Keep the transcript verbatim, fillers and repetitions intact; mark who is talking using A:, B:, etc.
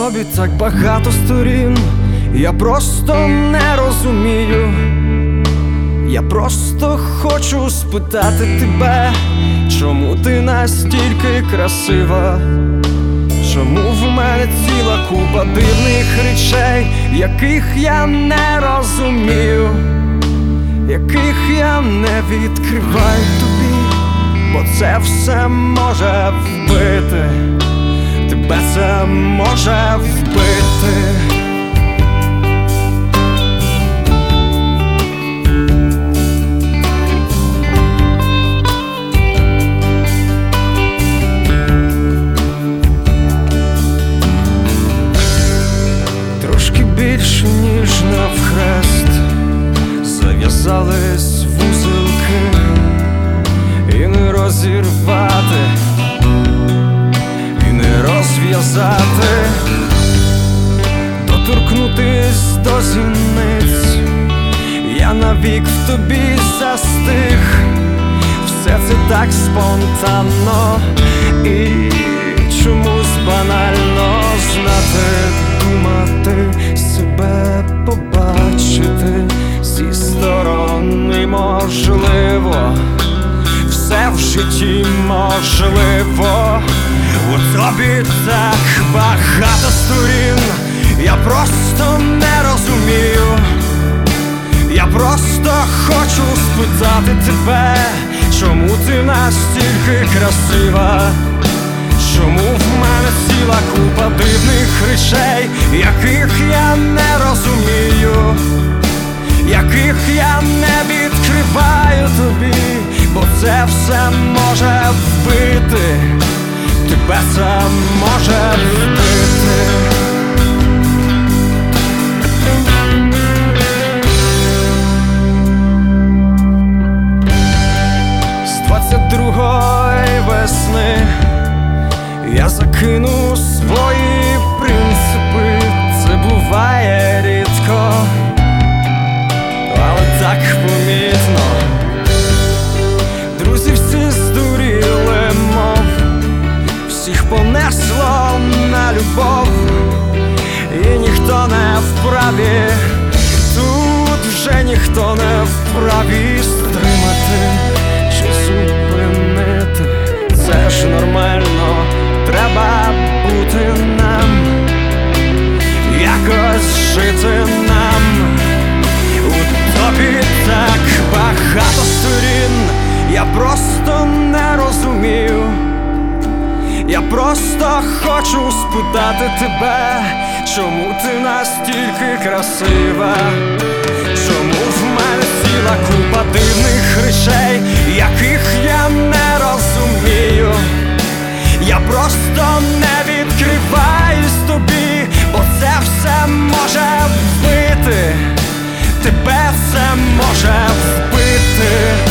A: тобі так багато сторін, я просто не розумію. Я просто хочу спитати тебе, чому ти настільки красива? Чому в мене ціла купа дивних речей, яких я не розумію, яких я не відкриваю тобі, бо це все може вбити, тебе це може вбити. Трошки більше, ніж навхрест, зав'язались вузелки, і не розірвати, і не розв'язати, доторкнутись до зіниць. Я навік в тобі застиг, все це так спонтанно і чомусь банально. Знати, думати, себе побачити зі сторони можливо, все в житті можливо. У тобі так багато сторін, я просто не розумію. Я просто хочу спитати тебе, чому ти настільки красива? Чому в мене ціла купа дивних речей, яких я не розумію, яких я не відкриваю тобі, бо це все може вбити, тебе це може вбити. З двадцять другої весни я закину свої принципи, це буває рідко, але так помітно. Друзі всі здуріли, мов всіх понесло на любов, і ніхто не вправі, тут вже ніхто не вправі стримати чи зупинити. Це ж нормально, треба бути нам, якось жити нам. У тобі так багато сторін, я просто не розумію. Я просто хочу спитати тебе, чому ти настільки красива? Чому в мене ціла купа дивних речей, яких я не розумію? Я просто не відкриваюсь тобі, бо це все може вбити, тебе це може вбити.